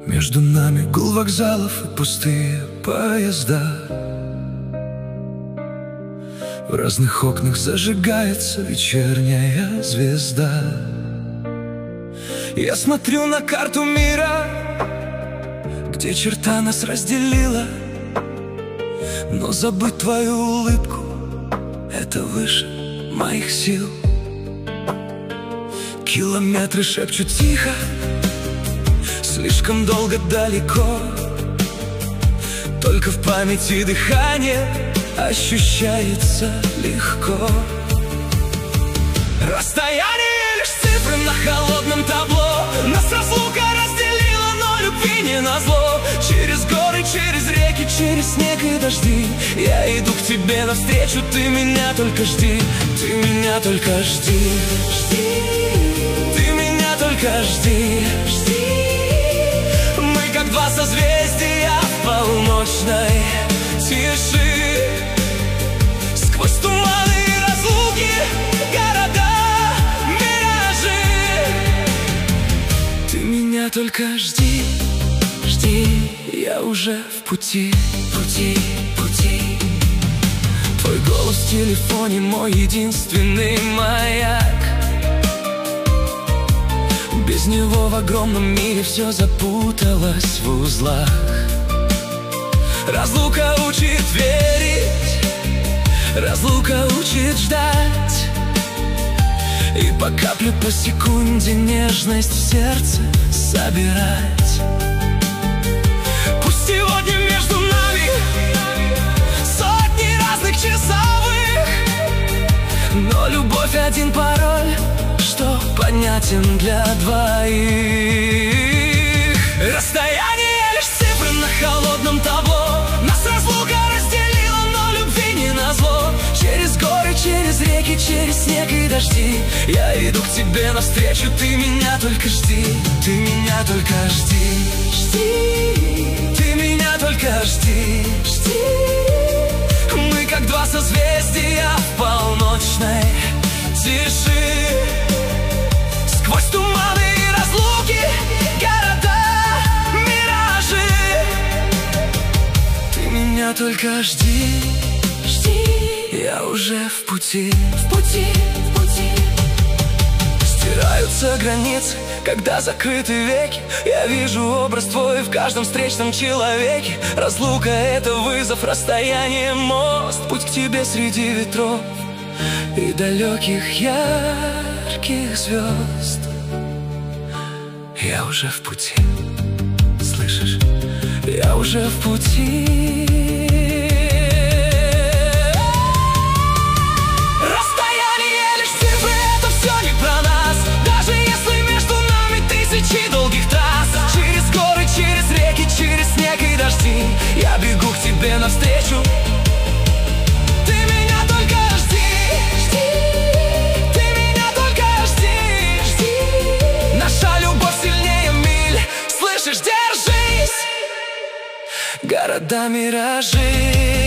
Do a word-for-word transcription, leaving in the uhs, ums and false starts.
Между нами гул вокзалов и пустые поезда. В разных окнах зажигается вечерняя звезда. Я смотрю на карту мира, где черта нас разделила, но забыть твою улыбку — это выше моих сил. Километры шепчут тихо, слишком долго далеко. Только в памяти дыхание ощущается легко. Расстояние лишь цифры на холодном табло. Нас разлука разделила, но любви не назло. Через горы, через реки, через снег и дожди я иду к тебе навстречу, ты меня только жди. Ты меня только жди, жди. Ты меня только жди, жди. Мы как два созвездия в полночной тиши. Сквозь туманы и разлуки, города, миражи. Ты меня только жди, жди. Я уже в пути, пути, пути. Твой голос в телефоне мой единственный маяк. Без него в огромном мире все запуталось в узлах. Разлука учит верить, разлука учит ждать. И по капле, по секунде нежность в сердце собирать. Пусть сегодня между нами сотни разных часовых, но любовь один пароль, что понятен для двоих. Расстояние лишь цифры на холодном табло. Нас разлука разделила, но любви не назло. Через горы, через реки, через снег и дожди я иду к тебе навстречу, ты меня только жди. Ты меня только жди, жди. Ты меня только жди, жди. Мы как два созвездия в полночной тиши. Сквозь туманы и разлуки, города, миражи. Ты меня только жди, жди. Я уже в пути, в пути, в пути. Стираются границы, когда закрыты веки. Я вижу образ твой в каждом встречном человеке. Разлука — это вызов, расстояние — мост. Путь к тебе среди ветров и далеких ярких звезд. Я уже в пути, слышишь? Я уже в пути. Расстояние лишь цифры, это все не про нас. Даже если между нами тысячи долгих трасс. Через горы, через реки, через снег и дожди я бегу к тебе навстречу. Ты меня только жди, жди. Ты меня только жди, жди. Наша любовь сильнее миль, слышишь, держись. Города, миражи.